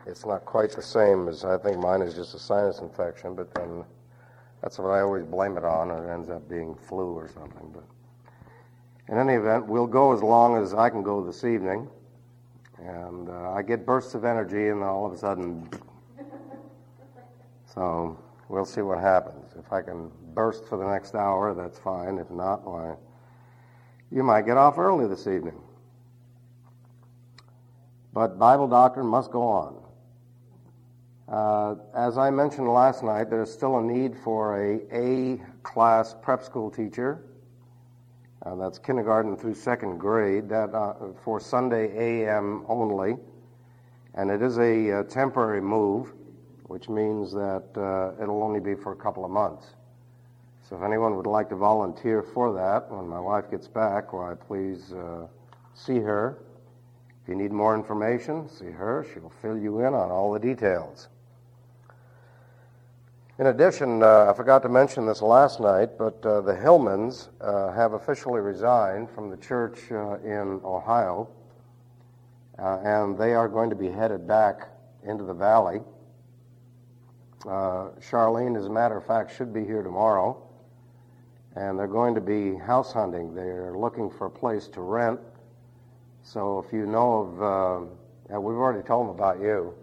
It's not quite the same as, I think mine is just a sinus infection, but then that's what I always blame it on, and it ends up being flu or something. But in any event, we'll go as long as I can go this evening, and I get bursts of energy, and all of a sudden, so we'll see what happens. If I can burst for the next hour, that's fine. If not, why, you might get off early this evening. But Bible doctrine must go on. As I mentioned last night, there's still a need for a A-class prep school teacher. That's kindergarten through second grade, that for Sunday AM only. And it is a temporary move, which means that it'll only be for a couple of months. So if anyone would like to volunteer for that, when my wife gets back, why, please see her. If you need more information, see her. She'll fill you in on all the details. In addition, I forgot to mention this last night, but the Hillmans have officially resigned from the church in Ohio, and they are going to be headed back into the valley. Charlene, as a matter of fact, should be here tomorrow, and they're going to be house hunting. They're looking for a place to rent. So if you know of, we've already told them about you.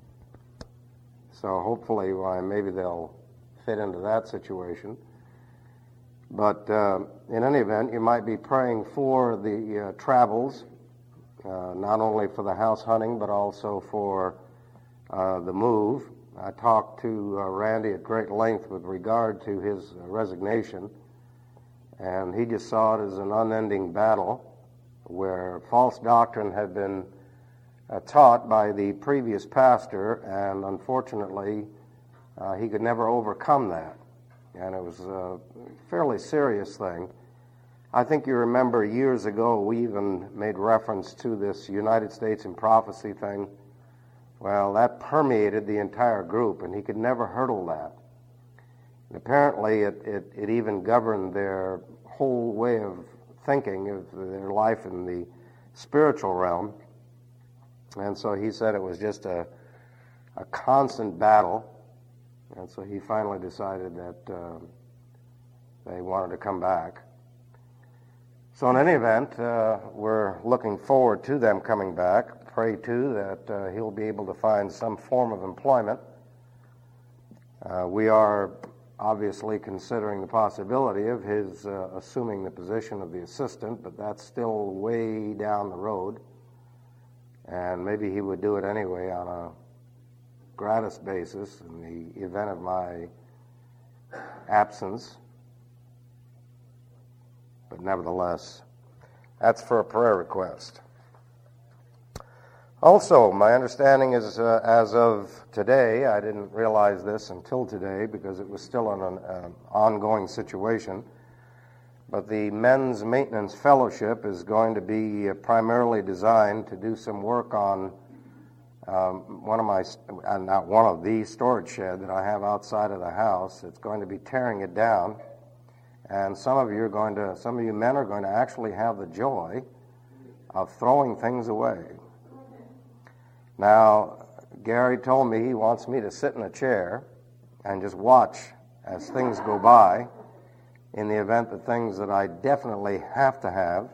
So hopefully, maybe they'll fit into that situation. But in any event, you might be praying for the travels, not only for the house hunting, but also for the move. I talked to Randy at great length with regard to his resignation, and he just saw it as an unending battle where false doctrine had been taught by the previous pastor, and unfortunately, he could never overcome that. And it was a fairly serious thing. I think you remember years ago, we even made reference to this United States in Prophecy thing. Well, that permeated the entire group, and he could never hurdle that. And apparently, it even governed their whole way of thinking of their life in the spiritual realm. And so he said it was just a constant battle. And so he finally decided that they wanted to come back. So in any event, we're looking forward to them coming back. Pray, too, that he'll be able to find some form of employment. We are obviously considering the possibility of his assuming the position of the assistant, but that's still way down the road. And maybe he would do it anyway on a gratis basis in the event of my absence. But nevertheless, that's for a prayer request. Also, my understanding is as of today, I didn't realize this until today because it was still an ongoing situation, but the Men's Maintenance Fellowship is going to be primarily designed to do some work on one of the storage shed that I have outside of the house. It's going to be tearing it down, and some of you men are going to actually have the joy of throwing things away. Now, Gary told me he wants me to sit in a chair and just watch as things go by in the event that things that I definitely have to have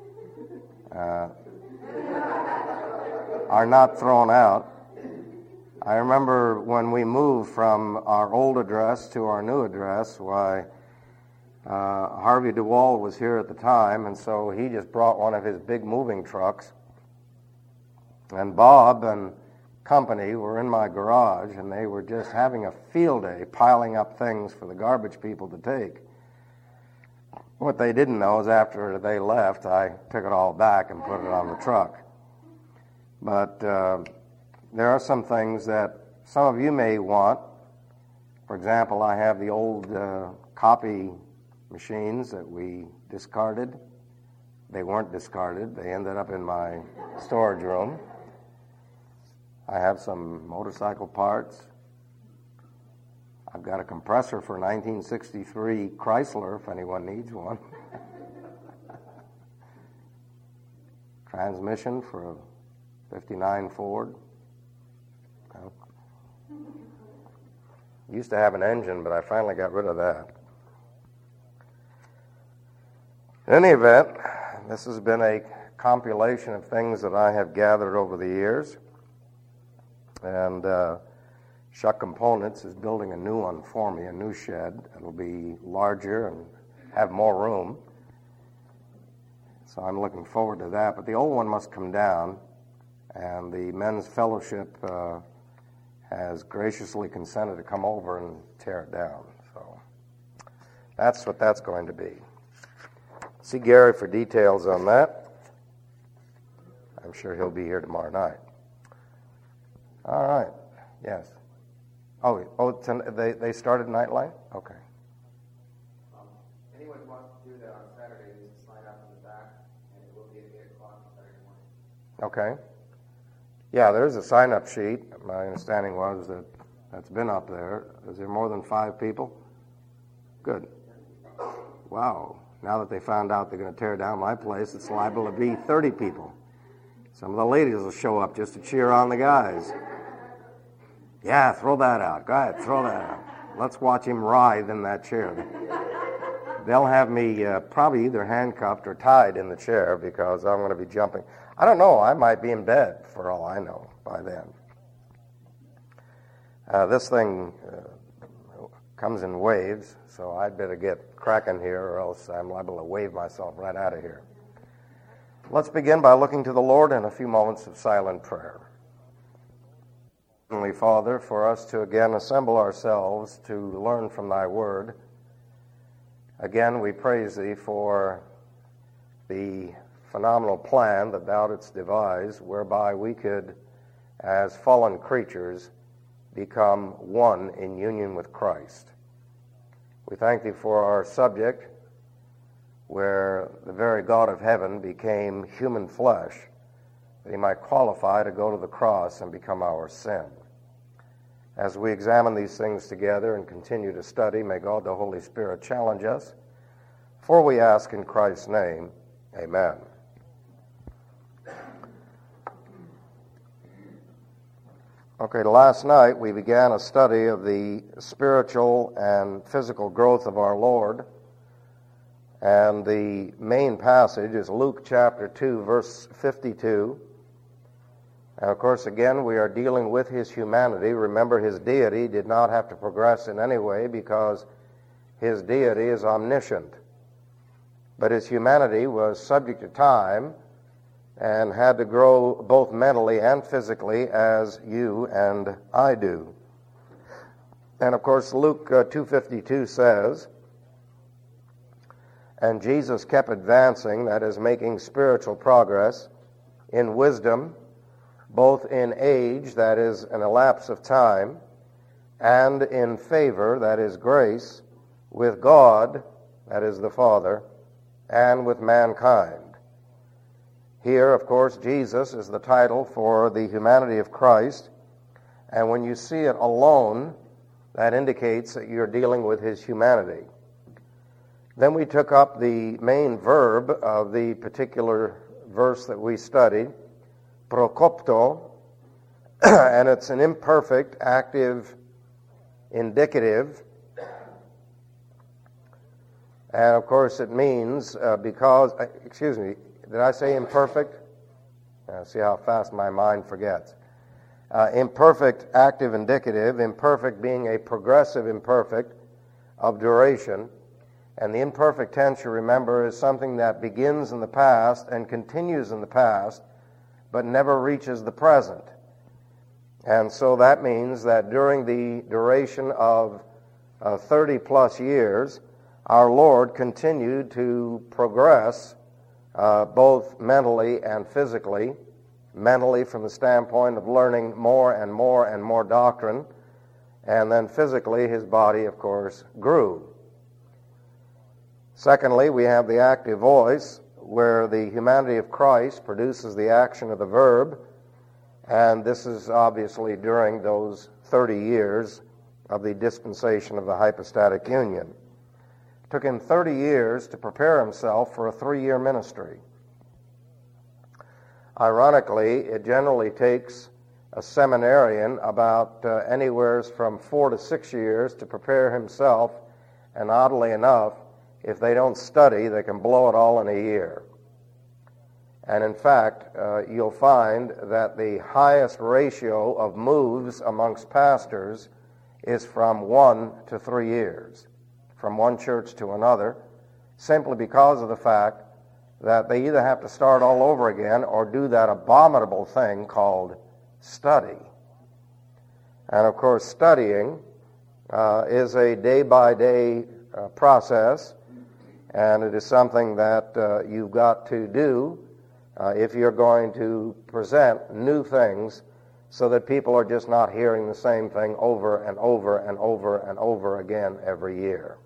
are not thrown out. I remember when we moved from our old address to our new address, Harvey DeWall was here at the time, and so he just brought one of his big moving trucks. And Bob and company were in my garage, and they were just having a field day piling up things for the garbage people to take. What they didn't know is after they left, I took it all back and put it on the truck. But there are some things that some of you may want. For example, I have the old copy machines that we discarded. They weren't discarded. They ended up in my storage room. I have some motorcycle parts. I've got a compressor for a 1963 Chrysler, if anyone needs one. Transmission for a 59 Ford. Used to have an engine, but I finally got rid of that. In any event, this has been a compilation of things that I have gathered over the years. And Shuck Components is building a new one for me, a new shed. It'll be larger and have more room. So I'm looking forward to that. But the old one must come down, and the Men's Fellowship has graciously consented to come over and tear it down. So that's what that's going to be. See Gary for details on that. I'm sure he'll be here tomorrow night. All right. Yes. They started Nightlight? Okay. Anyone who wants to do that on Saturday needs to sign up in the back, and it will be at 8 o'clock on Saturday morning. Okay. Yeah, there's a sign-up sheet. My understanding was that that's been up there. Is there more than 5 people? Good. Wow. Now that they found out they're going to tear down my place, it's liable to be 30 people. Some of the ladies will show up just to cheer on the guys. Yeah, throw that out. Go ahead, throw that out. Let's watch him writhe in that chair. They'll have me probably either handcuffed or tied in the chair because I'm going to be jumping. I don't know. I might be in bed for all I know by then. This thing comes in waves, so I'd better get cracking here or else I'm liable to wave myself right out of here. Let's begin by looking to the Lord in a few moments of silent prayer. Heavenly Father, for us to again assemble ourselves to learn from Thy Word, again we praise Thee for the phenomenal plan that Thou didst devise, whereby we could, as fallen creatures, become one in union with Christ. We thank Thee for our subject, where the very God of heaven became human flesh, that He might qualify to go to the cross and become our sin. As we examine these things together and continue to study, may God the Holy Spirit challenge us. For we ask in Christ's name, amen. Okay, last night we began a study of the spiritual and physical growth of our Lord. And the main passage is Luke chapter 2, verse 52. And of course, again, we are dealing with His humanity. Remember, His deity did not have to progress in any way because His deity is omniscient. But His humanity was subject to time and had to grow both mentally and physically as you and I do. And of course, Luke 2:52 says, "And Jesus kept advancing," that is, making spiritual progress, "in wisdom, both in age," that is, an elapse of time, "and in favor," that is, grace, "with God," that is, the Father, "and with mankind." Here, of course, Jesus is the title for the humanity of Christ, and when you see it alone, that indicates that you're dealing with His humanity. Then we took up the main verb of the particular verse that we studied, prokopto, and it's an imperfect, active, indicative. And of course it means did I say imperfect? See how fast my mind forgets. Imperfect, active, indicative, imperfect being a progressive imperfect of duration. And the imperfect tense, you remember, is something that begins in the past and continues in the past, but never reaches the present. And so that means that during the duration of 30 plus years, our Lord continued to progress both mentally and physically. Mentally from the standpoint of learning more and more and more doctrine, and then physically His body, of course, grew. Secondly, we have the active voice, where the humanity of Christ produces the action of the verb, and this is obviously during those 30 years of the dispensation of the hypostatic union. It took Him 30 years to prepare Himself for a 3-year ministry. Ironically, it generally takes a seminarian about anywhere from 4 to 6 years to prepare himself, and oddly enough, if they don't study, they can blow it all in a year. And in fact, you'll find that the highest ratio of moves amongst pastors is from 1 to 3 years, from one church to another, simply because of the fact that they either have to start all over again or do that abominable thing called study. And of course, studying is a day-by-day process, and it is something that you've got to do if you're going to present new things so that people are just not hearing the same thing over and over and over and over again every year.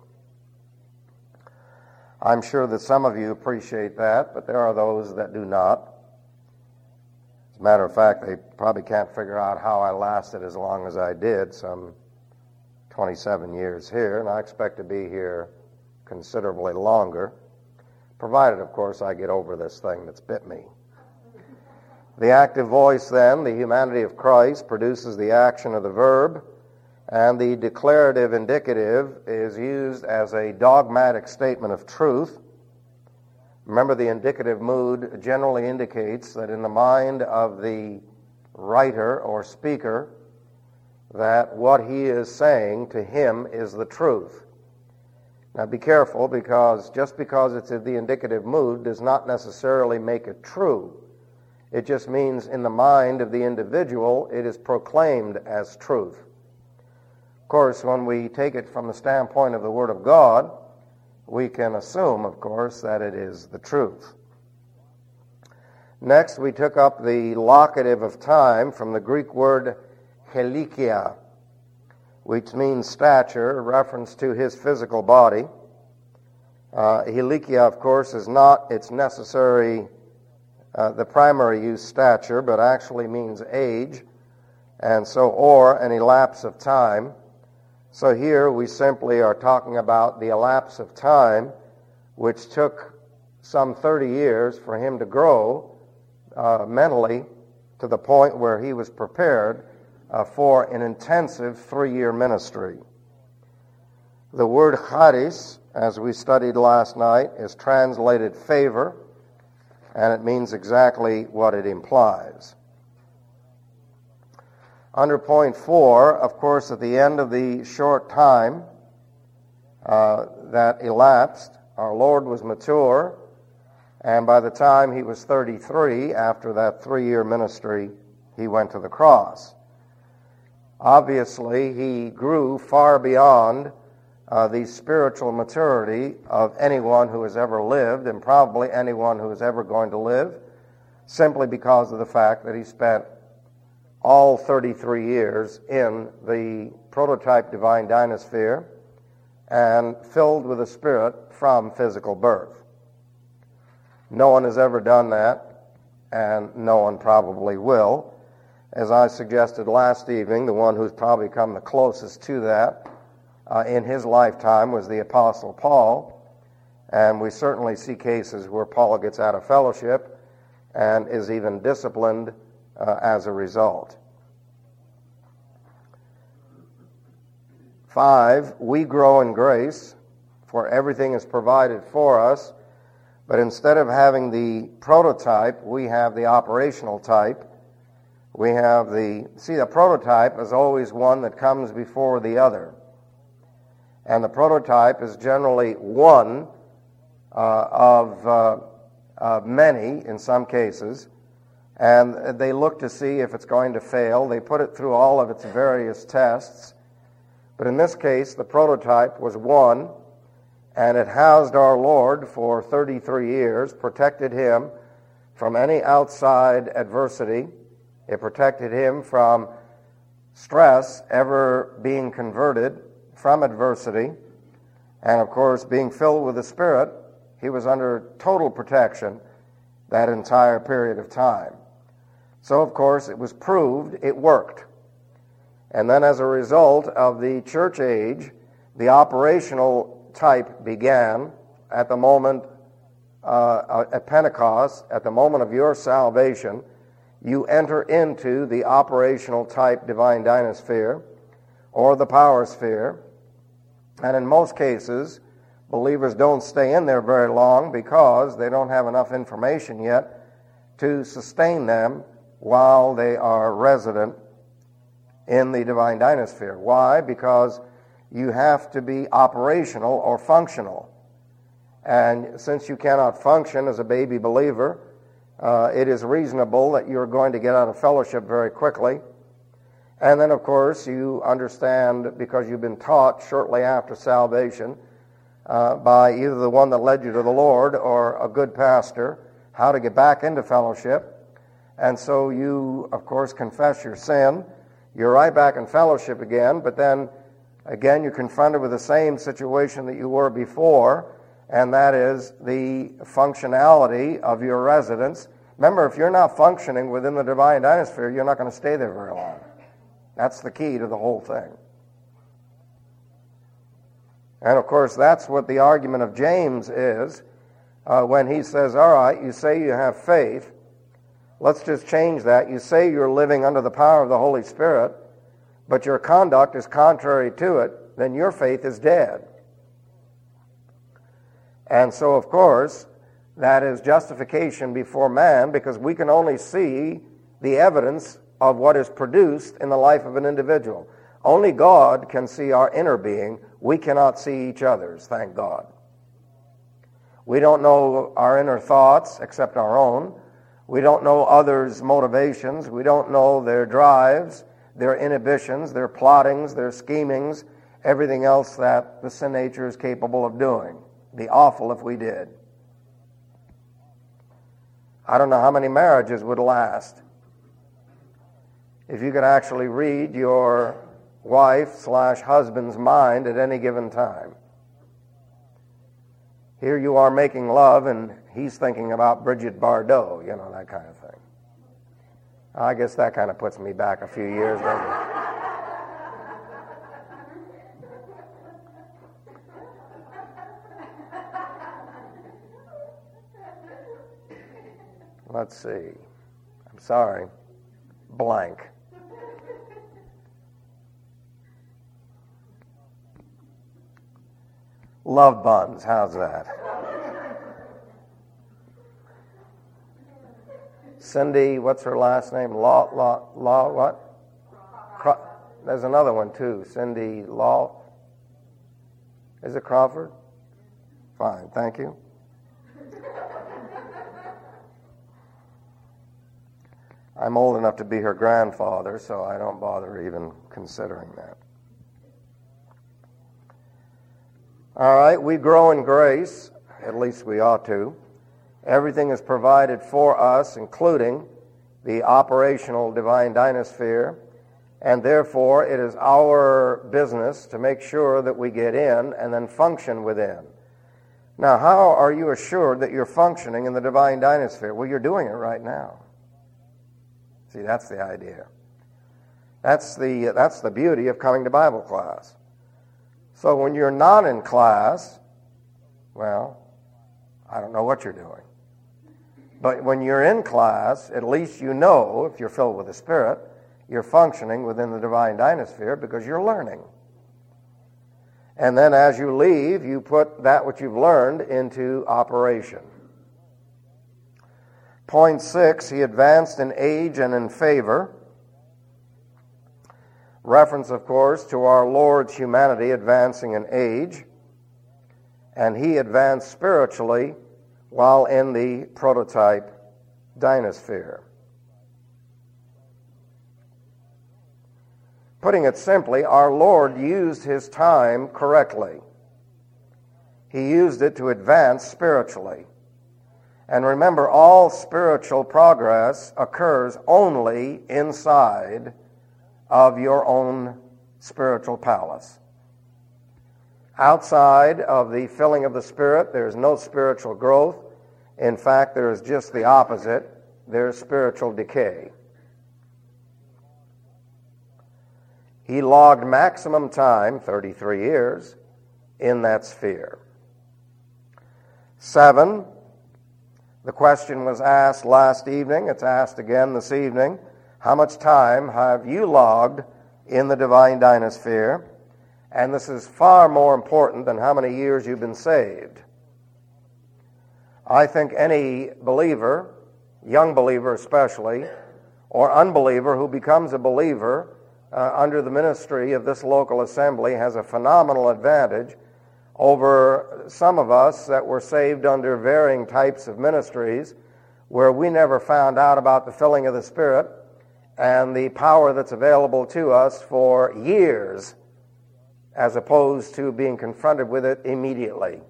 I'm sure that some of you appreciate that, but there are those that do not. As a matter of fact, they probably can't figure out how I lasted as long as I did, some 27 years here, and I expect to be here considerably longer, provided, of course, I get over this thing that's bit me. The active voice, then, the humanity of Christ, produces the action of the verb, and the declarative indicative is used as a dogmatic statement of truth. Remember, the indicative mood generally indicates that in the mind of the writer or speaker, that what he is saying to him is the truth. Now be careful, because just because it's in the indicative mood does not necessarily make it true. It just means in the mind of the individual it is proclaimed as truth. Of course, when we take it from the standpoint of the Word of God, we can assume, of course, that it is the truth. Next, we took up the locative of time from the Greek word helikia, which means stature, a reference to his physical body. Helikia, of course, is not its necessary, the primary use stature, but actually means age, and so, or an elapse of time. So here we simply are talking about the elapse of time, which took some 30 years for him to grow mentally to the point where he was prepared for an intensive 3-year ministry. The word charis, as we studied last night, is translated favor, and it means exactly what it implies. Under point 4, of course, at the end of the short time that elapsed, our Lord was mature, and by the time he was 33, after that 3-year ministry, he went to the cross. Obviously, he grew far beyond the spiritual maturity of anyone who has ever lived, and probably anyone who is ever going to live, simply because of the fact that he spent all 33 years in the prototype divine dynasphere and filled with the Spirit from physical birth. No one has ever done that, and no one probably will. As I suggested last evening, the one who's probably come the closest to that in his lifetime was the Apostle Paul, and we certainly see cases where Paul gets out of fellowship and is even disciplined as a result. 5, we grow in grace, for everything is provided for us, but instead of having the prototype, we have the operational type. We have the prototype is always one that comes before the other. And the prototype is generally one of many in some cases, and they look to see if it's going to fail. They put it through all of its various tests. But in this case, the prototype was one, and it housed our Lord for 33 years, protected him from any outside adversity. It protected him from stress, ever being converted from adversity. And of course, being filled with the Spirit, he was under total protection that entire period of time. So, of course, it was proved it worked. And then as a result of the church age, the operational type began at the moment at Pentecost, at the moment of your salvation. you enter into the operational type divine dynasphere or the power sphere. And in most cases, believers don't stay in there very long because they don't have enough information yet to sustain them while they are resident in the divine dynasphere. Why? Because you have to be operational or functional. And since you cannot function as a baby believer, it is reasonable that you're going to get out of fellowship very quickly. And then, of course, you understand, because you've been taught shortly after salvation by either the one that led you to the Lord or a good pastor, how to get back into fellowship. And so you, of course, confess your sin. You're right back in fellowship again, but then again you're confronted with the same situation that you were before, and that is the functionality of your residence. Remember, if you're not functioning within the divine dynasphere, you're not going to stay there very long. That's the key to the whole thing. And of course, that's what the argument of James is when he says, all right, you say you have faith. Let's just change that. You say you're living under the power of the Holy Spirit, but your conduct is contrary to it, then your faith is dead. And so, of course, that is justification before man, because we can only see the evidence of what is produced in the life of an individual. Only God can see our inner being. We cannot see each other's, thank God. We don't know our inner thoughts except our own. We don't know others' motivations. We don't know their drives, their inhibitions, their plottings, their schemings, everything else that the sin nature is capable of doing. It'd be awful if we did. I don't know how many marriages would last if you could actually read your wife/husband's mind at any given time. Here you are making love, and he's thinking about Bridget Bardot, that kind of thing. I guess that kind of puts me back a few years, doesn't it? Let's see. I'm sorry. Blank. Love buns, how's that? Cindy, what's her last name? Law, what? There's another one too. Cindy Law. Is it Crawford? Fine, thank you. I'm old enough to be her grandfather, so I don't bother even considering that. All right, we grow in grace, at least we ought to. Everything is provided for us, including the operational divine dynasphere, and therefore it is our business to make sure that we get in and then function within. Now, how are you assured that you're functioning in the divine dynasphere? Well, you're doing it right now. See, that's the idea. That's the beauty of coming to Bible class. So when you're not in class, well, I don't know what you're doing. But when you're in class, at least you know, if you're filled with the Spirit, you're functioning within the divine dynasphere because you're learning. And then as you leave, you put that which you've learned into operation. Point 6, he advanced in age and in favor. Reference, of course, to our Lord's humanity advancing in age. And he advanced spiritually while in the prototype dynasphere. Putting it simply, our Lord used his time correctly. He used it to advance spiritually. And remember, all spiritual progress occurs only inside of your own spiritual palace. Outside of the filling of the Spirit, there is no spiritual growth. In fact, there is just the opposite. There is spiritual decay. He logged maximum time, 33 years, in that sphere. 7, The question was asked last evening. It's asked again this evening. How much time have you logged in the divine dynasphere? And this is far more important than how many years you've been saved. I think any believer, young believer especially, or unbeliever who becomes a believer under the ministry of this local assembly has a phenomenal advantage over some of us that were saved under varying types of ministries where we never found out about the filling of the Spirit and the power that's available to us for years as opposed to being confronted with it immediately.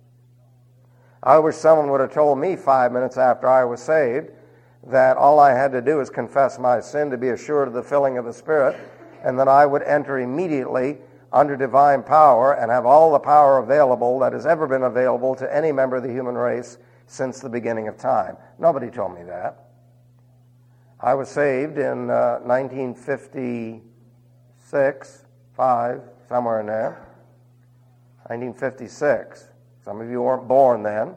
I wish someone would have told me 5 minutes after I was saved that all I had to do is confess my sin to be assured of the filling of the Spirit, and that I would enter immediately under divine power and have all the power available that has ever been available to any member of the human race since the beginning of time. Nobody told me that. I was saved in 1956, 5, somewhere in there. 1956. Some of you weren't born then.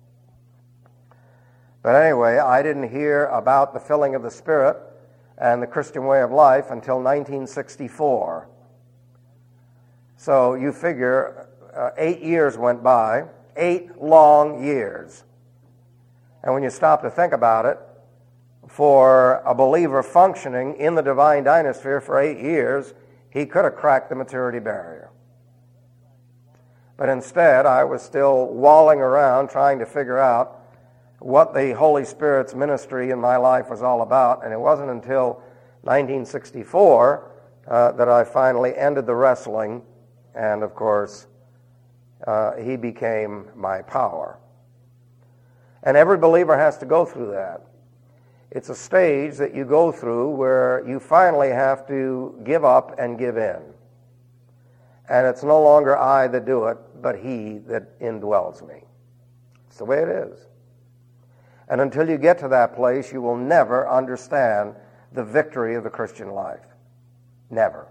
But anyway, I didn't hear about the filling of the Spirit and the Christian way of life until 1964. So you figure 8 years went by, 8 long years. And when you stop to think about it, for a believer functioning in the divine dynasphere for 8 years, he could have cracked the maturity barrier. But instead, I was still walling around trying to figure out what the Holy Spirit's ministry in my life was all about. And it wasn't until 1964 that I finally ended the wrestling. And, of course, he became my power. And every believer has to go through that. It's a stage that you go through where you finally have to give up and give in. And it's no longer I that do it, but he that indwells me. It's the way it is. And until you get to that place, you will never understand the victory of the Christian life. Never.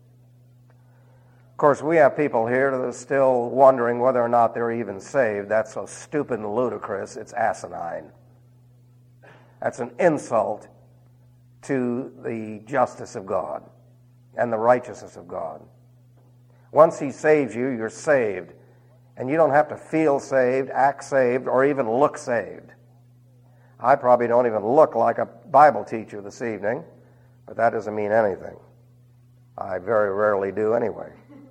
Of course, we have people here that are still wondering whether or not they're even saved. That's so stupid and ludicrous, it's asinine. That's an insult to the justice of God and the righteousness of God. Once he saves you, you're saved. And you don't have to feel saved, act saved, or even look saved. I probably don't even look like a Bible teacher this evening, but that doesn't mean anything. I very rarely do anyway.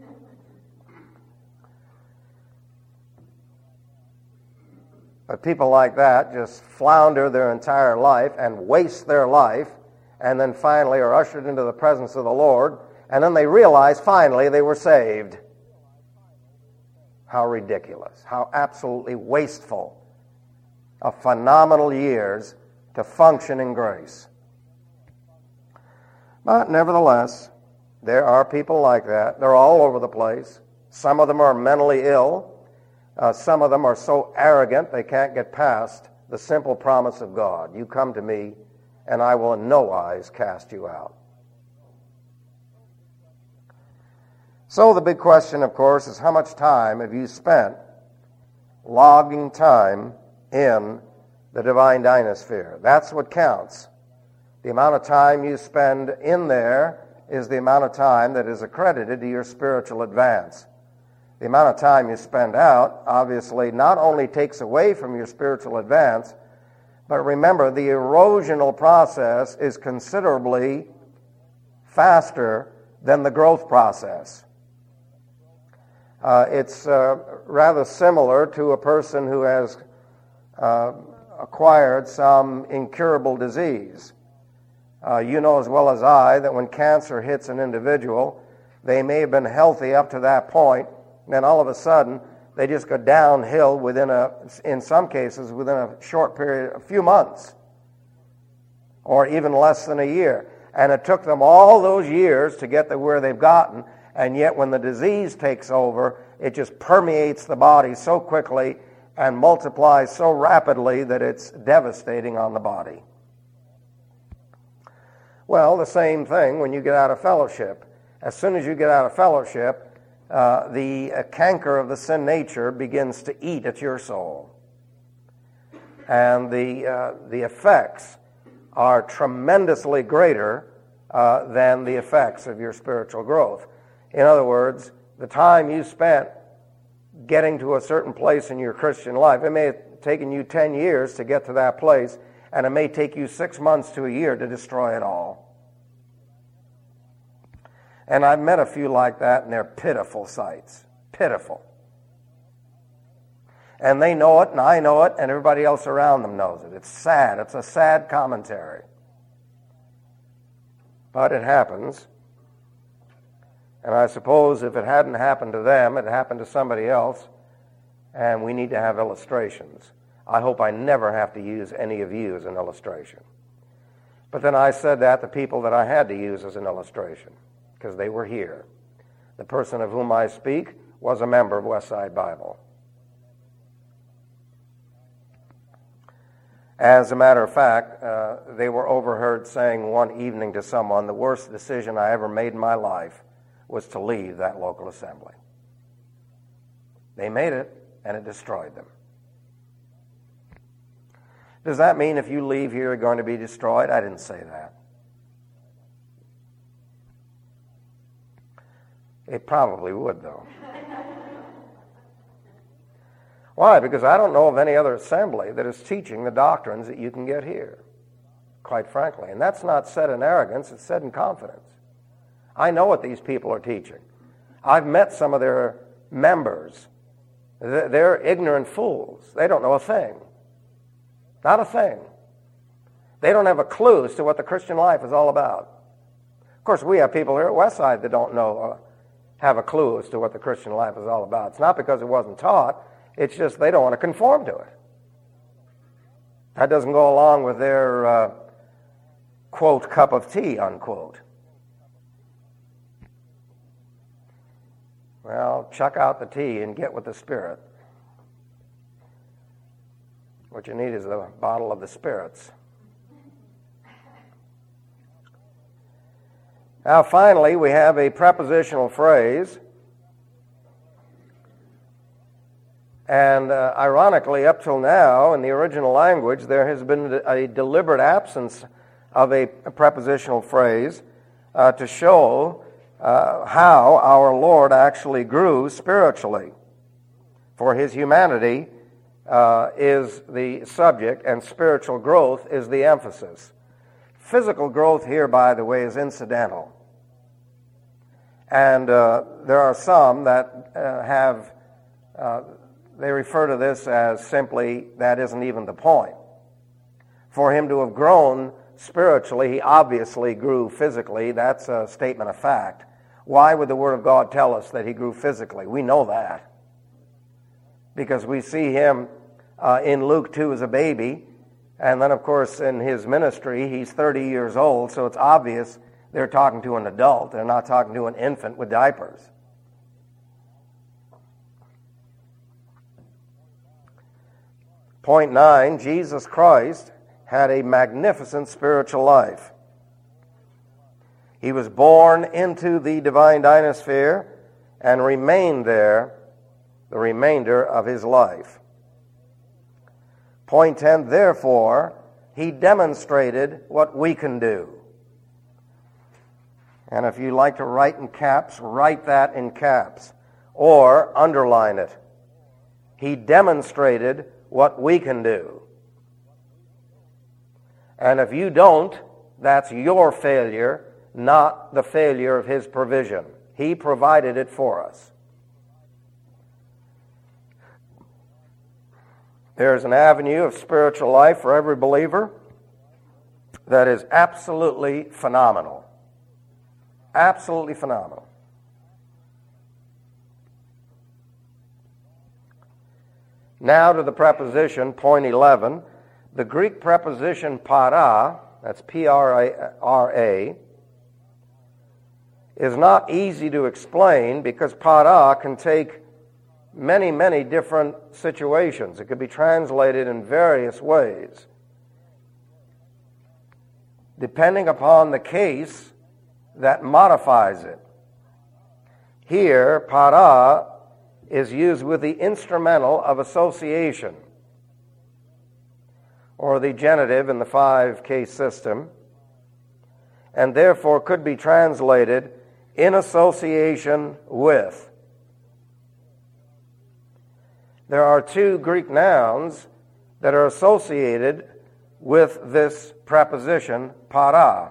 But people like that just flounder their entire life and waste their life, and then finally are ushered into the presence of the Lord, and then they realize finally they were saved. How ridiculous, how absolutely wasteful of phenomenal years to function in grace. But nevertheless, there are people like that. They're all over the place. Some of them are mentally ill. Some of them are so arrogant they can't get past the simple promise of God. You come to me, and I will in no wise cast you out. So the big question, of course, is how much time have you spent logging time in the divine dynasphere? That's what counts. The amount of time you spend in there is the amount of time that is accredited to your spiritual advance. The amount of time you spend out, obviously, not only takes away from your spiritual advance, but remember, the erosional process is considerably faster than the growth process. It's rather similar to a person who has acquired some incurable disease. You know as well as I that when cancer hits an individual, they may have been healthy up to that point, and then all of a sudden they just go downhill in some cases within a short period, a few months, or even less than a year. And it took them all those years to get to where they've gotten, and yet when the disease takes over, it just permeates the body so quickly and multiplies so rapidly that it's devastating on the body. Well, the same thing when you get out of fellowship. As soon as you get out of fellowship, the canker of the sin nature begins to eat at your soul. and the effects are tremendously greater than the effects of your spiritual growth. In other words, the time you spent getting to a certain place in your Christian life, it may have taken you 10 years to get to that place, and it may take you 6 months to a year to destroy it all. And I've met a few like that, and they're pitiful sights. Pitiful. And they know it, and I know it, and everybody else around them knows it. It's sad. It's a sad commentary. But it happens. And I suppose if it hadn't happened to them, it happened to somebody else, and we need to have illustrations. I hope I never have to use any of you as an illustration. But then I said that to people that I had to use as an illustration, because they were here. The person of whom I speak was a member of Westside Bible. As a matter of fact, they were overheard saying one evening to someone, the worst decision I ever made in my life was to leave that local assembly. They made it, and it destroyed them. Does that mean if you leave here, you're going to be destroyed? I didn't say that. It probably would, though. Why? Because I don't know of any other assembly that is teaching the doctrines that you can get here, quite frankly. And that's not said in arrogance, it's said in confidence. I know what these people are teaching. I've met some of their members. They're ignorant fools. They don't know a thing. Not a thing. They don't have a clue as to what the Christian life is all about. Of course, we have people here at Westside that don't know, have a clue as to what the Christian life is all about. It's not because it wasn't taught. It's just they don't want to conform to it. That doesn't go along with their, quote, cup of tea, unquote. Well, chuck out the tea and get with the Spirit. What you need is a bottle of the spirits. Now, finally, we have a prepositional phrase. And ironically, up till now, in the original language, there has been a deliberate absence of a prepositional phrase to show how our Lord actually grew spiritually. For his humanity is the subject, and spiritual growth is the emphasis. Physical growth here, by the way, is incidental. And there are some that they refer to this as simply, that isn't even the point. For him to have grown spiritually, he obviously grew physically. That's a statement of fact. Why would the Word of God tell us that he grew physically? We know that. Because we see him in Luke 2 as a baby, and then, of course, in his ministry, he's 30 years old, so it's obvious they're talking to an adult. They're not talking to an infant with diapers. Point 9, Jesus Christ had a magnificent spiritual life. He was born into the divine dynasphere and remained there the remainder of his life. Point 10, therefore, he demonstrated what we can do. And if you like to write in caps, write that in caps or underline it. He demonstrated what we can do. And if you don't, that's your failure, not the failure of his provision. He provided it for us. There's an avenue of spiritual life for every believer that is absolutely phenomenal. Absolutely phenomenal. Now to the preposition, point 11. The Greek preposition para, that's P-R-A, is not easy to explain because para can take many, many different situations. It could be translated in various ways. Depending upon the case that modifies it. Here, para is used with the instrumental of association. or the genitive in the 5-case system, and therefore could be translated in association with. There are 2 Greek nouns that are associated with this preposition, para.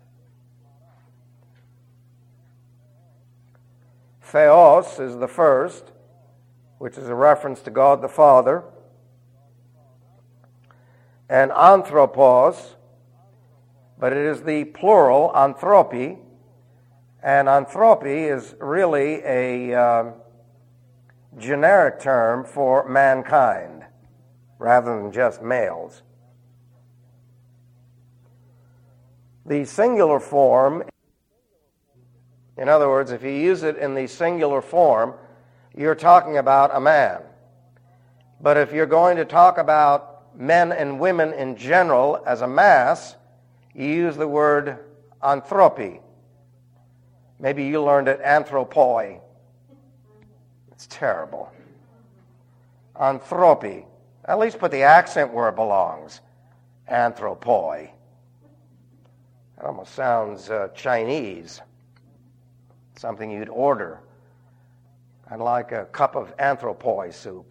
Theos is the first, which is a reference to God the Father, and anthropos, but it is the plural, anthropi, and anthropi is really a generic term for mankind, rather than just males. The singular form, in other words, if you use it in the singular form, you're talking about a man. But if you're going to talk about men and women in general as a mass, you use the word anthropi. Maybe you learned it anthropoi. It's terrible. Anthropi. At least put the accent where it belongs. Anthropoi. That almost sounds Chinese. Something you'd order. I'd like a cup of anthropoi soup.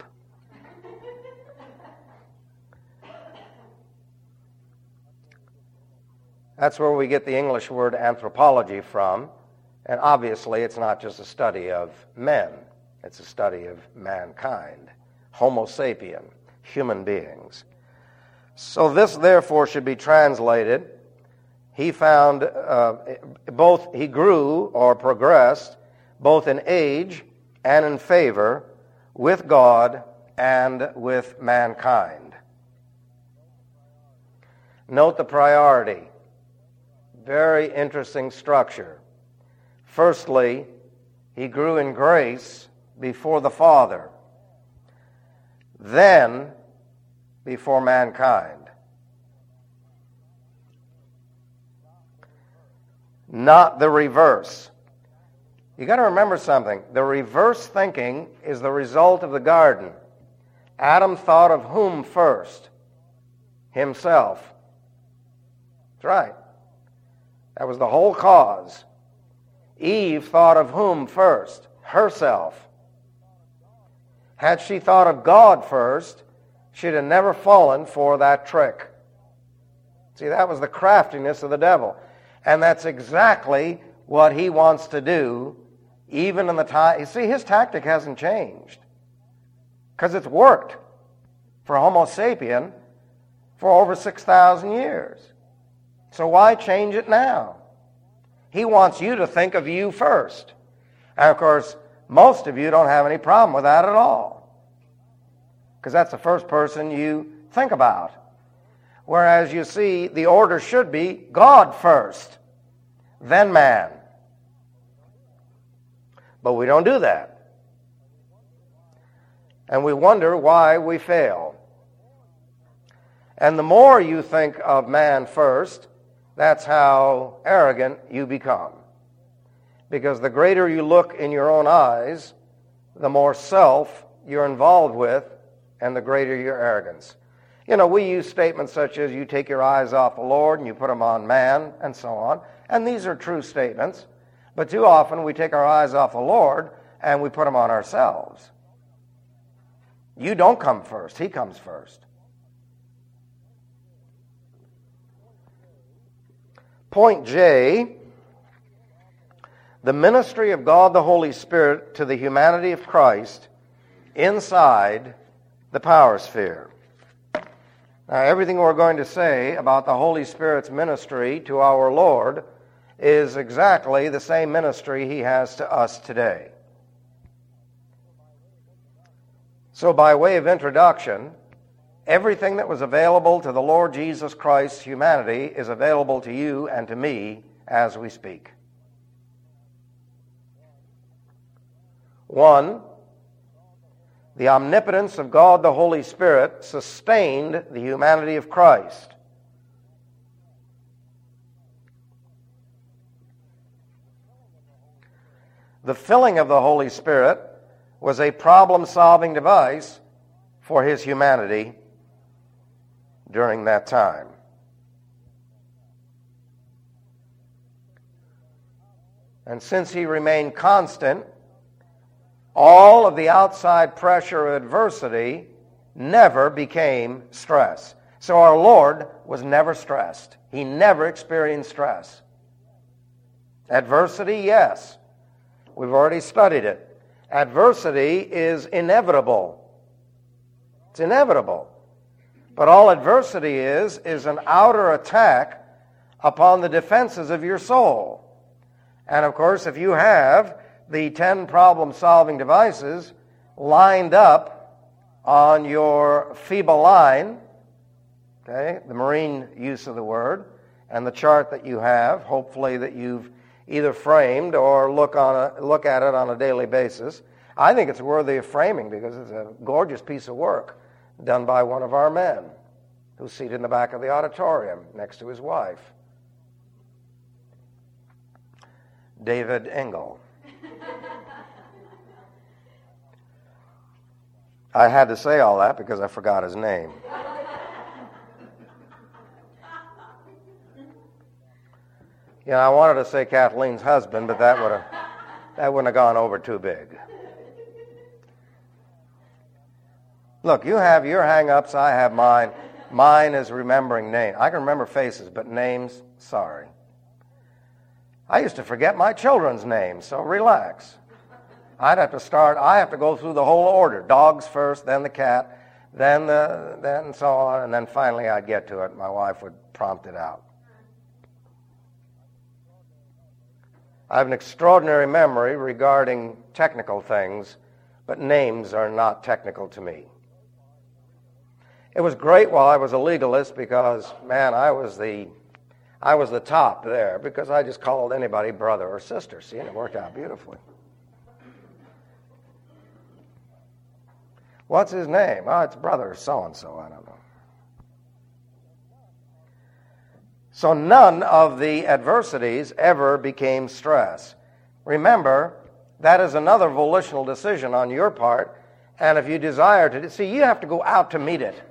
That's where we get the English word anthropology from. And obviously, it's not just a study of men. It's a study of mankind. Homo sapien, human beings. So this, therefore, should be translated. He found he grew or progressed both in age and in favor with God and with mankind. Note the priority. Very interesting structure. Firstly, he grew in grace before the Father, then before mankind. Not the reverse. You got to remember something. The reverse thinking is the result of the garden. Adam thought of whom first? Himself. That's right. That was the whole cause. Eve thought of whom first? Herself. Had she thought of God first, she'd have never fallen for that trick. See, that was the craftiness of the devil. And that's exactly what he wants to do, even in the time. You see, his tactic hasn't changed. Because it's worked for Homo sapien for over 6,000 years. So why change it now? He wants you to think of you first. And of course, most of you don't have any problem with that at all. Because that's the first person you think about. Whereas you see, the order should be God first, then man. But we don't do that. And we wonder why we fail. And the more you think of man first, that's how arrogant you become. Because the greater you look in your own eyes, the more self you're involved with, and the greater your arrogance. You know, we use statements such as, you take your eyes off the Lord and you put them on man, and so on. And these are true statements. But too often we take our eyes off the Lord and we put them on ourselves. You don't come first. He comes first. Point J, the ministry of God the Holy Spirit to the humanity of Christ inside the power sphere. Now, everything we're going to say about the Holy Spirit's ministry to our Lord is exactly the same ministry he has to us today. So, by way of introduction, everything that was available to the Lord Jesus Christ's humanity is available to you and to me as we speak. 1, the omnipotence of God the Holy Spirit sustained the humanity of Christ. The filling of the Holy Spirit was a problem-solving device for his humanity during that time. And since he remained constant, all of the outside pressure of adversity never became stress. So our Lord was never stressed. He never experienced stress. Adversity, yes. We've already studied it. Adversity is inevitable. It's inevitable. But all adversity is an outer attack upon the defenses of your soul. And of course, if you have the 10 problem-solving devices lined up on your feeble line, okay, the Marine use of the word, and the chart that you have, hopefully that you've either framed or look at it on a daily basis. I think it's worthy of framing because it's a gorgeous piece of work done by one of our men who's seated in the back of the auditorium next to his wife, David Engel. I had to say all that because I forgot his name. You know, I wanted to say Kathleen's husband, but that wouldn't have gone over too big. Look, you have your hang-ups, I have mine. Mine is remembering names. I can remember faces, but names, sorry. I used to forget my children's names, so relax. I have to go through the whole order. Dogs first, then the cat, then so on, and then finally I'd get to it. My wife would prompt it out. I have an extraordinary memory regarding technical things, but names are not technical to me. It was great while I was a legalist because, man, I was the top there because I just called anybody brother or sister. See, and it worked out beautifully. What's his name? Oh, it's brother so-and-so. I don't know. So none of the adversities ever became stress. Remember, that is another volitional decision on your part, and if you desire to, see, you have to go out to meet it.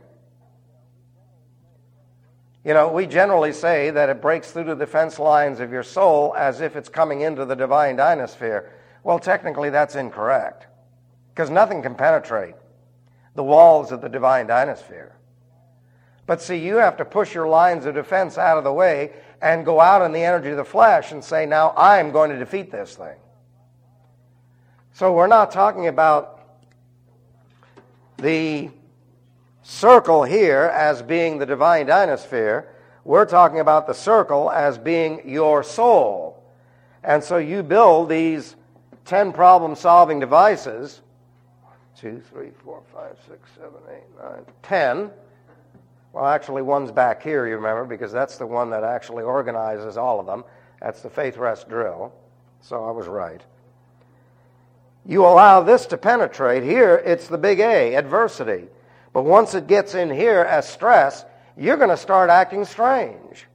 You know, we generally say that it breaks through the defense lines of your soul as if it's coming into the divine dynasphere. Well, technically that's incorrect, because nothing can penetrate the walls of the divine dynasphere. But see, you have to push your lines of defense out of the way and go out in the energy of the flesh and say, now I'm going to defeat this thing. So we're not talking about the circle here as being the divine dynasphere. We're talking about the circle as being your soul. And so you build these 10 problem-solving devices, 2, 3, 4, 5, 6, 7, 8, 9, 10. Well, actually, one's back here, you remember, because that's the one that actually organizes all of them. That's the faith rest drill. So I was right. You allow this to penetrate. Here, it's the big A, adversity. But once it gets in here as stress, you're going to start acting strange.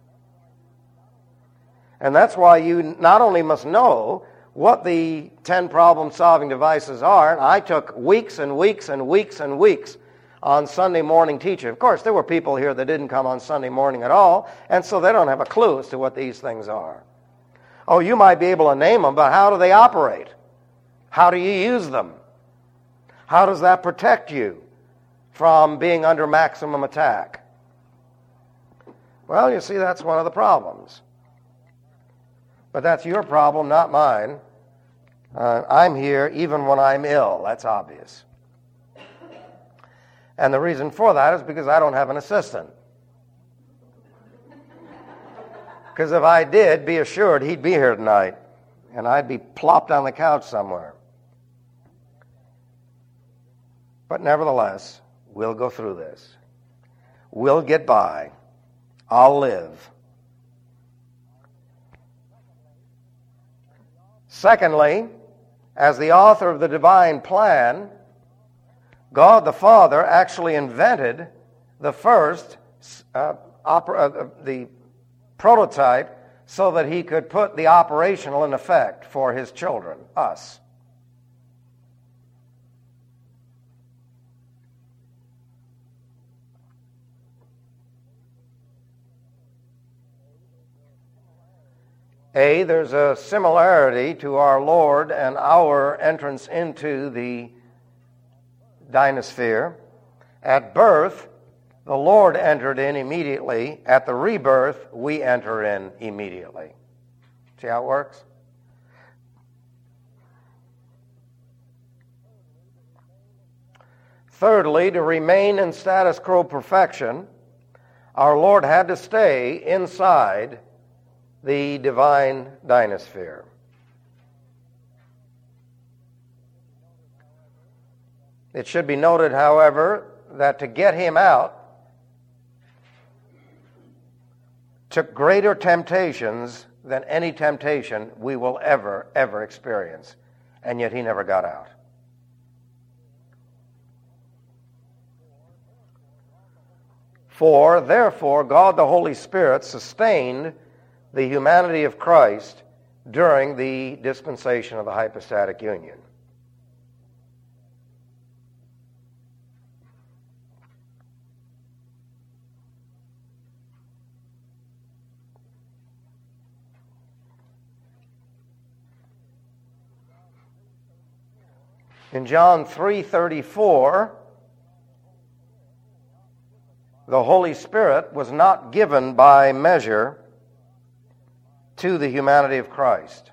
And that's why you not only must know what the 10 problem-solving devices are, and I took weeks and weeks and weeks and weeks on Sunday morning teaching. Of course, there were people here that didn't come on Sunday morning at all, and so they don't have a clue as to what these things are. Oh, you might be able to name them, but how do they operate? How do you use them? How does that protect you from being under maximum attack? Well, you see, that's one of the problems. But that's your problem, not mine. I'm here even when I'm ill. That's obvious. And the reason for that is because I don't have an assistant. Because if I did, be assured he'd be here tonight, and I'd be plopped on the couch somewhere. But nevertheless, we'll go through this. We'll get by. I'll live. Secondly, as the author of the divine plan, God the Father actually invented the first the prototype so that he could put the operational in effect for his children, us. There's a similarity to our Lord and our entrance into the dynasphere. At birth, the Lord entered in immediately. At the rebirth, we enter in immediately. See how it works? Thirdly, to remain in status quo perfection, our Lord had to stay inside the divine dynasphere. It should be noted, however, that to get him out took greater temptations than any temptation we will ever experience, and yet he never got out. Therefore, God the Holy Spirit sustained the humanity of Christ during the dispensation of the hypostatic union. In John 3:34, the Holy Spirit was not given by measure to the humanity of Christ.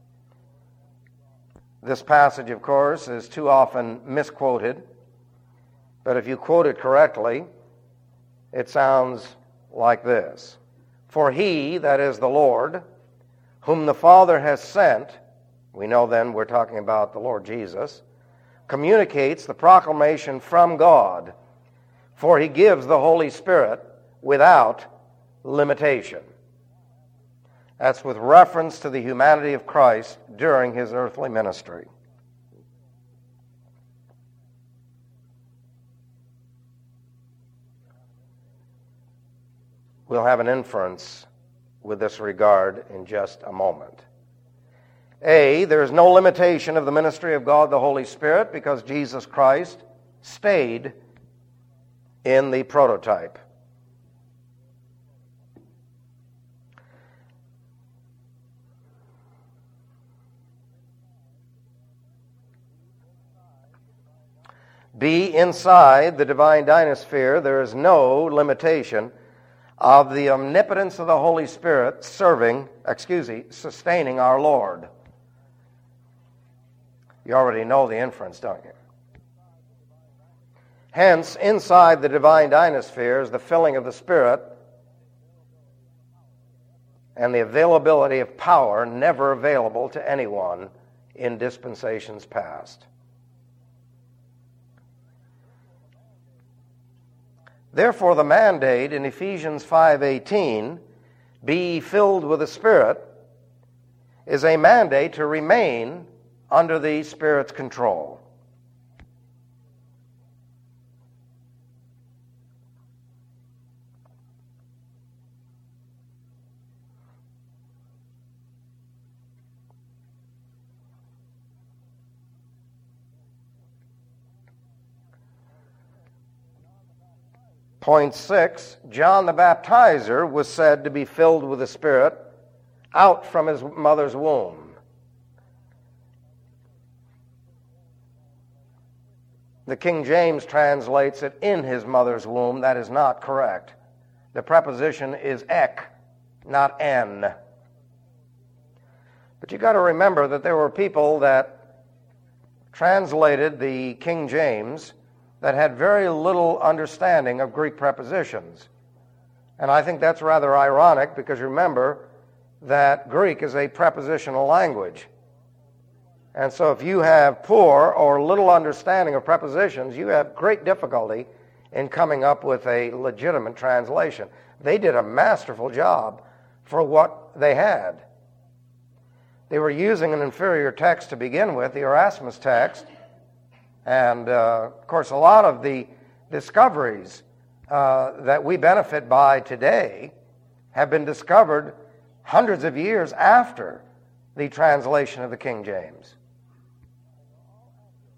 This passage, of course, is too often misquoted, but if you quote it correctly, it sounds like this. For he, that is the Lord, whom the Father has sent, we know then we're talking about the Lord Jesus, communicates the proclamation from God, for he gives the Holy Spirit without limitation. That's with reference to the humanity of Christ during his earthly ministry. We'll have an inference with this regard in just a moment. There is no limitation of the ministry of God the Holy Spirit because Jesus Christ stayed in the prototype. Inside the divine dynasphere, there is no limitation of the omnipotence of the Holy Spirit sustaining our Lord. You already know the inference, don't you? Hence, inside the divine dynasphere is the filling of the Spirit and the availability of power never available to anyone in dispensations past. Therefore, the mandate in Ephesians 5:18, be filled with the Spirit, is a mandate to remain under the Spirit's control. Point 6, John the Baptizer was said to be filled with the Spirit out from his mother's womb. The King James translates it in his mother's womb. That is not correct. The preposition is ek, not en. But you've got to remember that there were people that translated the King James that had very little understanding of Greek prepositions. And I think that's rather ironic because remember that Greek is a prepositional language. And so if you have poor or little understanding of prepositions, you have great difficulty in coming up with a legitimate translation. They did a masterful job for what they had. They were using an inferior text to begin with, the Erasmus text, and, of course, a lot of the discoveries that we benefit by today have been discovered hundreds of years after the translation of the King James.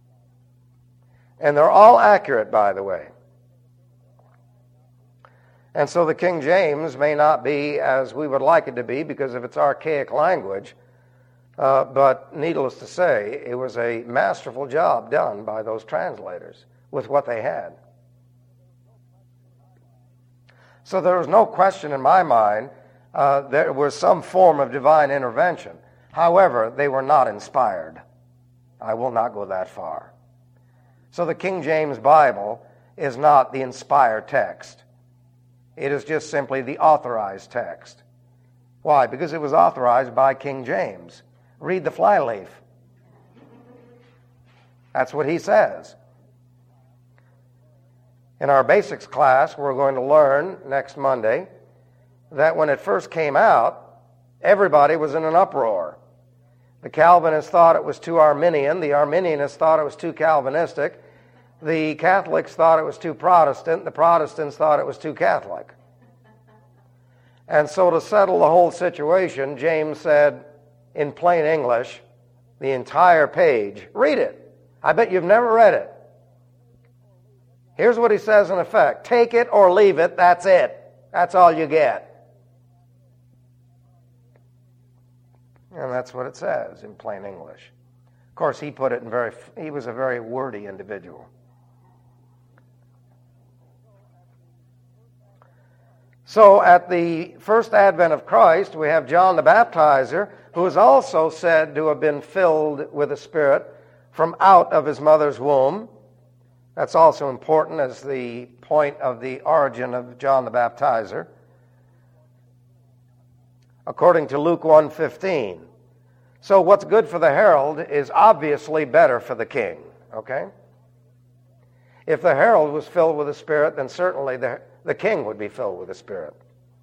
And they're all accurate, by the way. And so the King James may not be as we would like it to be because of its archaic language, but needless to say, it was a masterful job done by those translators with what they had. So there was no question in my mind there was some form of divine intervention. However, they were not inspired. I will not go that far. So the King James Bible is not the inspired text. It is just simply the authorized text. Why? Because it was authorized by King James. Read the flyleaf. That's what he says. In our basics class, we're going to learn next Monday that when it first came out, everybody was in an uproar. The Calvinists thought it was too Arminian. The Arminianists thought it was too Calvinistic. The Catholics thought it was too Protestant. The Protestants thought it was too Catholic. And so to settle the whole situation, James said in plain English, the entire page, read it. I bet you've never read it. Here's what he says in effect. Take it or leave it, that's it. That's all you get. And that's what it says in plain English. Of course, he put it he was a very wordy individual. So at the first advent of Christ, we have John the Baptizer, who is also said to have been filled with the Spirit from out of his mother's womb. That's also important as the point of the origin of John the Baptizer. According to Luke 1:15. So what's good for the herald is obviously better for the king, okay? If the herald was filled with the Spirit, then certainly the king would be filled with the Spirit.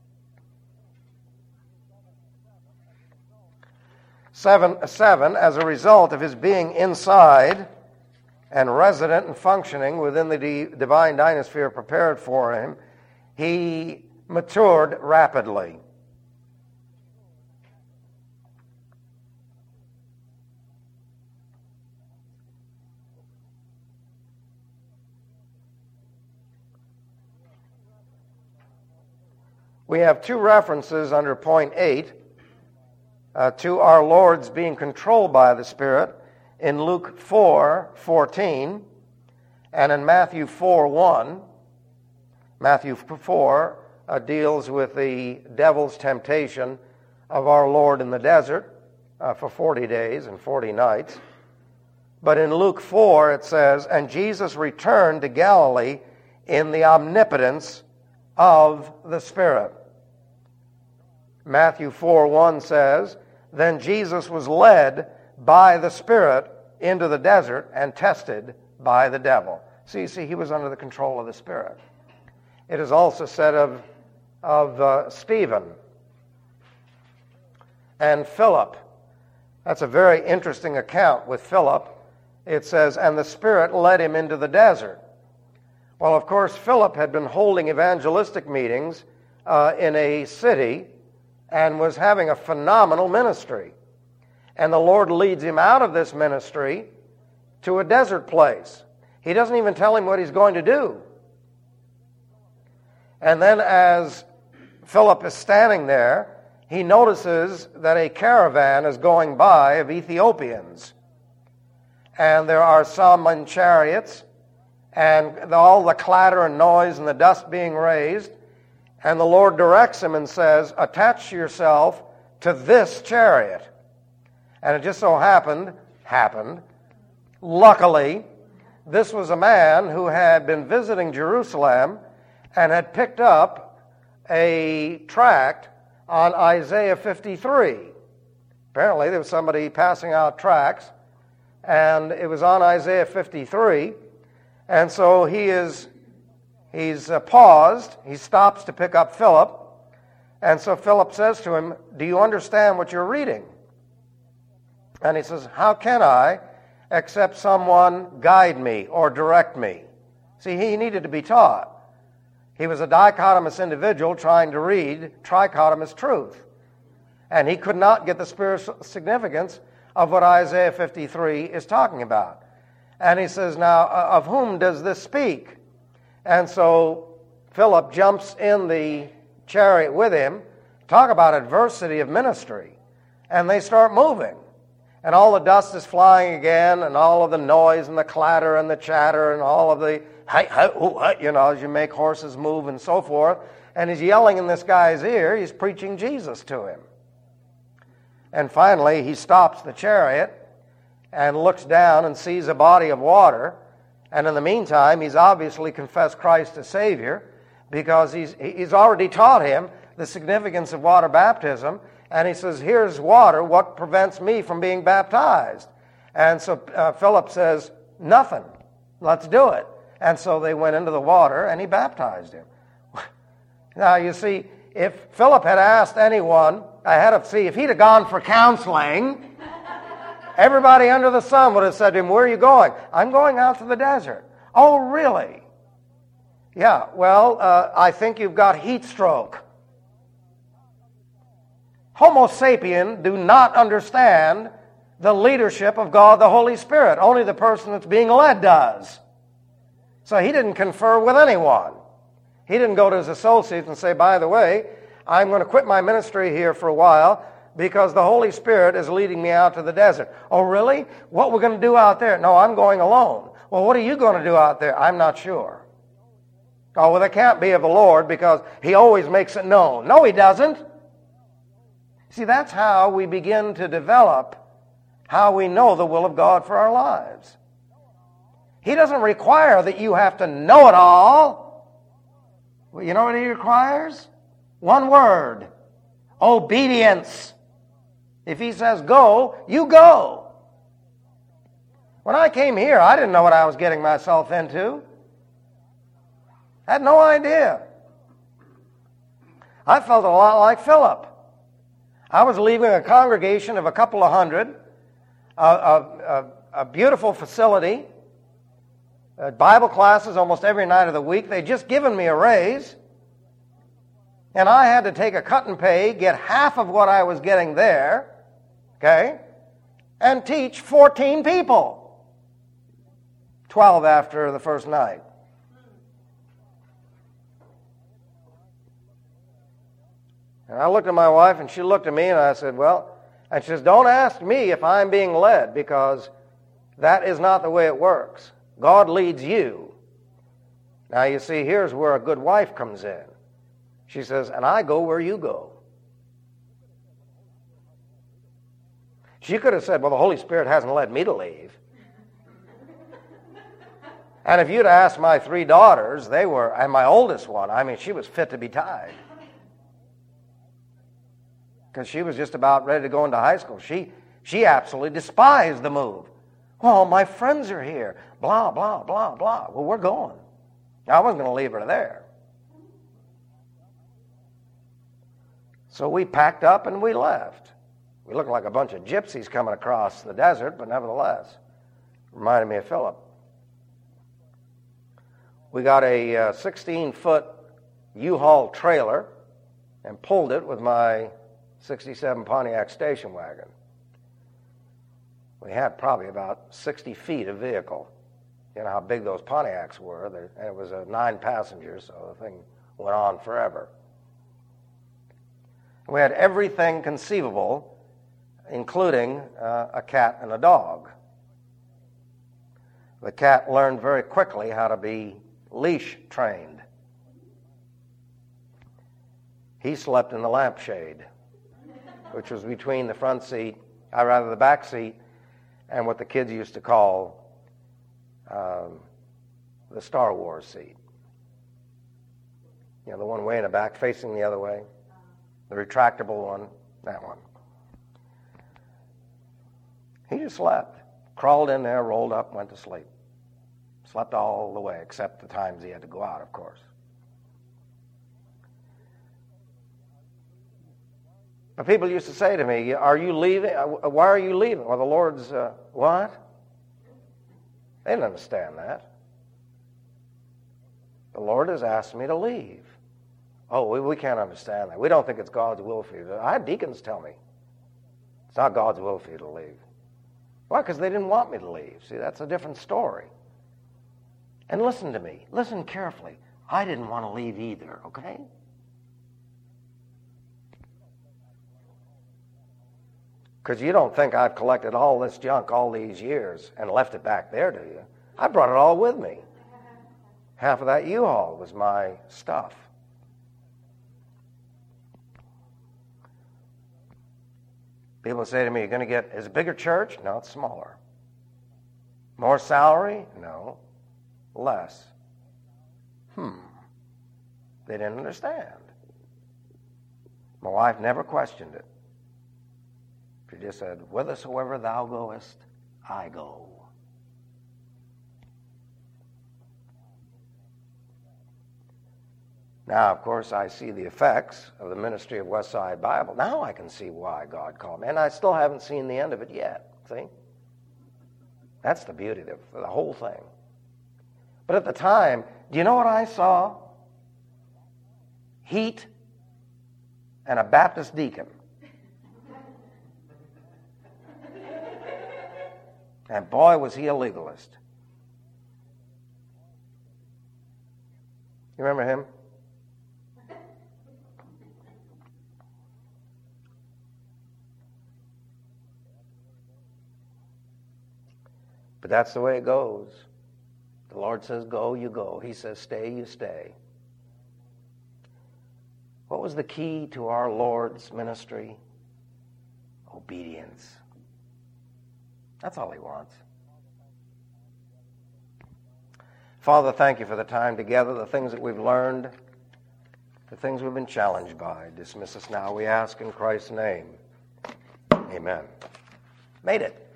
7, as a result of his being inside and resident and functioning within the divine dynasphere prepared for him, he matured rapidly. We have two references under point 8 to our Lord's being controlled by the Spirit in Luke 4:14 and in Matthew 4:1. Matthew 4 deals with the devil's temptation of our Lord in the desert for 40 days and 40 nights. But in Luke 4 it says, and Jesus returned to Galilee in the omnipotence of the Spirit. Matthew 4:1 says, then Jesus was led by the Spirit into the desert and tested by the devil. So you see, he was under the control of the Spirit. It is also said of Stephen and Philip. That's a very interesting account with Philip. It says, and the Spirit led him into the desert. Well, of course, Philip had been holding evangelistic meetings in a city and was having a phenomenal ministry. And the Lord leads him out of this ministry to a desert place. He doesn't even tell him what he's going to do. And then as Philip is standing there, he notices that a caravan is going by of Ethiopians. And there are some in chariots, and all the clatter and noise and the dust being raised. And the Lord directs him and says, attach yourself to this chariot. And it just so happened, luckily, this was a man who had been visiting Jerusalem and had picked up a tract on Isaiah 53. Apparently there was somebody passing out tracts, and it was on Isaiah 53. And so he's paused. He stops to pick up Philip. And so Philip says to him, do you understand what you're reading? And he says, how can I except someone guide me or direct me? See, he needed to be taught. He was a dichotomous individual trying to read trichotomous truth. And he could not get the spiritual significance of what Isaiah 53 is talking about. And he says, now, of whom does this speak? And so Philip jumps in the chariot with him. Talk about adversity of ministry. And they start moving. And all the dust is flying again, and all of the noise and the clatter and the chatter and all of the, as you make horses move and so forth. And he's yelling in this guy's ear. He's preaching Jesus to him. And finally, he stops the chariot and looks down and sees a body of water. And in the meantime, he's obviously confessed Christ as Savior, because he's already taught him the significance of water baptism. And he says, here's water. What prevents me from being baptized? And so Philip says, nothing. Let's do it. And so they went into the water, and he baptized him. Now, you see, if Philip had asked anyone ahead of if he'd have gone for counseling, everybody under the sun would have said to him, where are you going? I'm going out to the desert. Oh, really? Yeah, well, I think you've got heat stroke. Homo sapien do not understand the leadership of God the Holy Spirit. Only the person that's being led does. So he didn't confer with anyone. He didn't go to his associates and say, by the way, I'm going to quit my ministry here for a while because the Holy Spirit is leading me out to the desert. Oh, really? What we're going to do out there? No, I'm going alone. Well, what are you going to do out there? I'm not sure. Oh, well, that can't be of the Lord because He always makes it known. No, He doesn't. See, that's how we begin to develop how we know the will of God for our lives. He doesn't require that you have to know it all. Well, you know what He requires? One word. Obedience. If He says go, you go. When I came here, I didn't know what I was getting myself into. I had no idea. I felt a lot like Philip. I was leaving a congregation of a couple of hundred, a beautiful facility, Bible classes almost every night of the week. They'd just given me a raise, and I had to take a cut and pay, get half of what I was getting there, okay, and teach 14 people. 12 after the first night. And I looked at my wife, and she looked at me, and I said, well, and she says, don't ask me if I'm being led, because that is not the way it works. God leads you. Now, you see, here's where a good wife comes in. She says, and I go where you go. She could have said, well, the Holy Spirit hasn't led me to leave. And if you'd asked my 3 daughters, and my oldest one, she was fit to be tied. Because she was just about ready to go into high school. She absolutely despised the move. Well, my friends are here. Blah, blah, blah, blah. Well, we're going. I wasn't going to leave her there. So we packed up and we left. We looked like a bunch of gypsies coming across the desert, but nevertheless, reminded me of Philip. We got a 16-foot U-Haul trailer and pulled it with my 67 Pontiac station wagon. We had probably about 60 feet of vehicle. You know how big those Pontiacs were. And it was a 9 passengers, so the thing went on forever. We had everything conceivable, including a cat and a dog. The cat learned very quickly how to be leash trained. He slept in the lampshade, which was between the front seat, the back seat, and what the kids used to call the Star Wars seat. You know, the one way in the back facing the other way. The retractable one, that one. He just slept. Crawled in there, rolled up, went to sleep. Slept all the way, except the times he had to go out, of course. But people used to say to me, are you leaving? Why are you leaving? Well, the Lord's, what? They didn't understand that. The Lord has asked me to leave. Oh, we can't understand that. We don't think it's God's will for you to. I had deacons tell me, it's not God's will for you to leave. Why? Because they didn't want me to leave. See, that's a different story. And listen to me. Listen carefully. I didn't want to leave either, okay? Because you don't think I've collected all this junk all these years and left it back there, do you? I brought it all with me. Half of that U-Haul was my stuff. People say to me, you're going to get, is it a bigger church? No, it's smaller. More salary? No, less. They didn't understand. My wife never questioned it. She just said, whithersoever thou goest, I go. Now, of course, I see the effects of the ministry of Westside Bible. Now I can see why God called me. And I still haven't seen the end of it yet, see? That's the beauty of the whole thing. But at the time, do you know what I saw? Heat and a Baptist deacon. And boy, was he a legalist. You remember him? But that's the way it goes. The Lord says, go, you go. He says, stay, you stay. What was the key to our Lord's ministry? Obedience. That's all he wants. Father, thank you for the time together, the things that we've learned, the things we've been challenged by. Dismiss us now, we ask in Christ's name. Amen. Made it.